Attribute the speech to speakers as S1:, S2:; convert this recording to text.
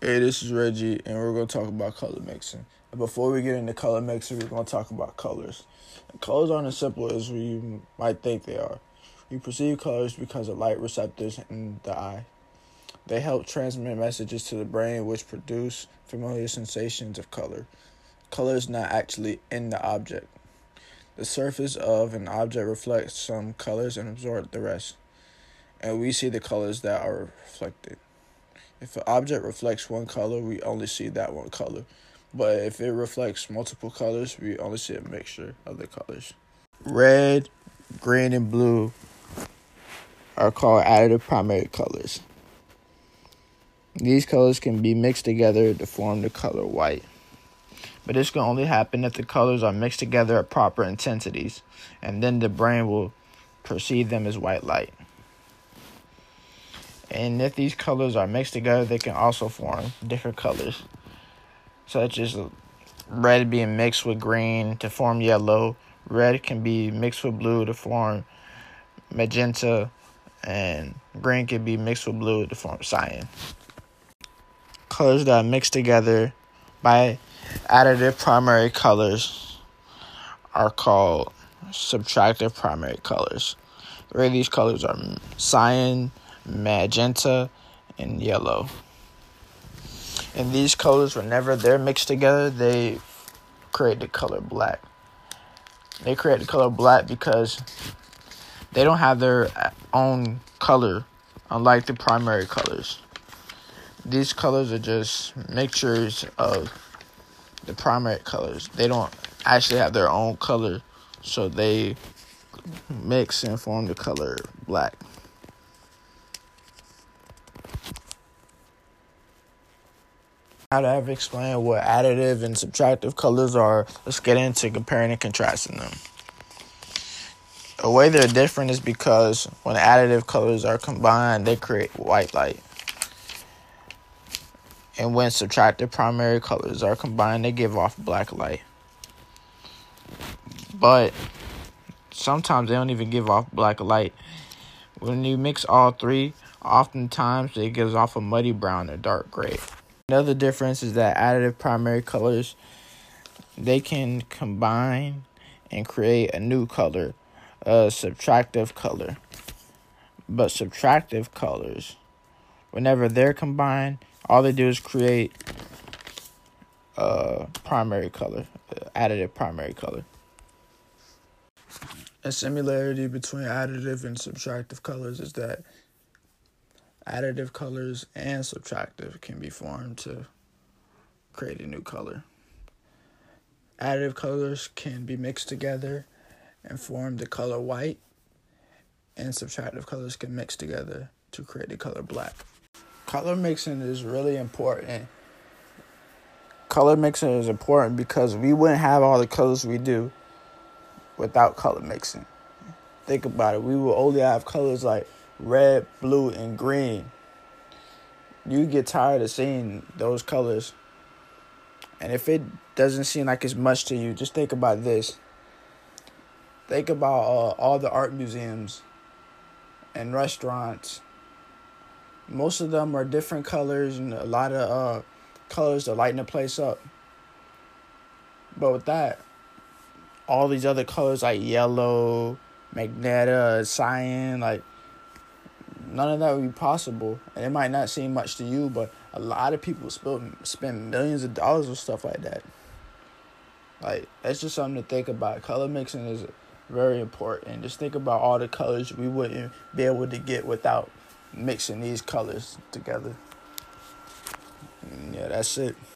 S1: Hey, this is Reggie, and we're going to talk about color mixing. And before we get into color mixing, we're going to talk about colors. And colors aren't as simple as we might think they are. We perceive colors because of light receptors in the eye. They help transmit messages to the brain, which produce familiar sensations of color. Color is not actually in the object. The surface of an object reflects some colors and absorbs the rest, and we see the colors that are reflected. If an object reflects one color, we only see that one color. But if it reflects multiple colors, we only see a mixture of the colors. Red, green, and blue are called additive primary colors. These colors can be mixed together to form the color white. But this can only happen if the colors are mixed together at proper intensities, and then the brain will perceive them as white light. And if these colors are mixed together, they can also form different colors, such as red being mixed with green to form yellow. Red can be mixed with blue to form magenta, and green can be mixed with blue to form cyan. Colors that are mixed together by additive primary colors are called subtractive primary colors, where these colors are cyan, magenta, and yellow. And these colors, whenever they're mixed together, they create the color black. They create the color black because they don't have their own color, unlike the primary colors. These colors are just mixtures of the primary colors. They don't actually have their own color, so they mix and form the color black. Now that I've explained what additive and subtractive colors are, let's get into comparing and contrasting them. The way they're different is because when additive colors are combined, they create white light. And when subtractive primary colors are combined, they give off black light. But sometimes they don't even give off black light. When you mix all three, oftentimes it gives off a muddy brown or dark gray. Another difference is that additive primary colors, they can combine and create a new color, a subtractive color. But subtractive colors, whenever they're combined, all they do is create a primary color, additive primary color. A similarity between additive and subtractive colors is that additive colors and subtractive can be formed to create a new color. Additive colors can be mixed together and form the color white, and subtractive colors can mix together to create the color black. Color mixing is really important. Color mixing is important because we wouldn't have all the colors we do without color mixing. Think about it. We will only have colors like red, blue, and green. You get tired of seeing those colors. And if it doesn't seem like it's much to you, just think about this. Think about all the art museums and restaurants. Most of them are different colors and a lot of colors to lighten the place up. But with that, all these other colors like yellow, magenta, cyan, like none of that would be possible. And it might not seem much to you, but a lot of people spend millions of dollars on stuff like that. Like, that's just something to think about. Color mixing is very important. Just think about all the colors we wouldn't be able to get without mixing these colors together. Yeah, that's it.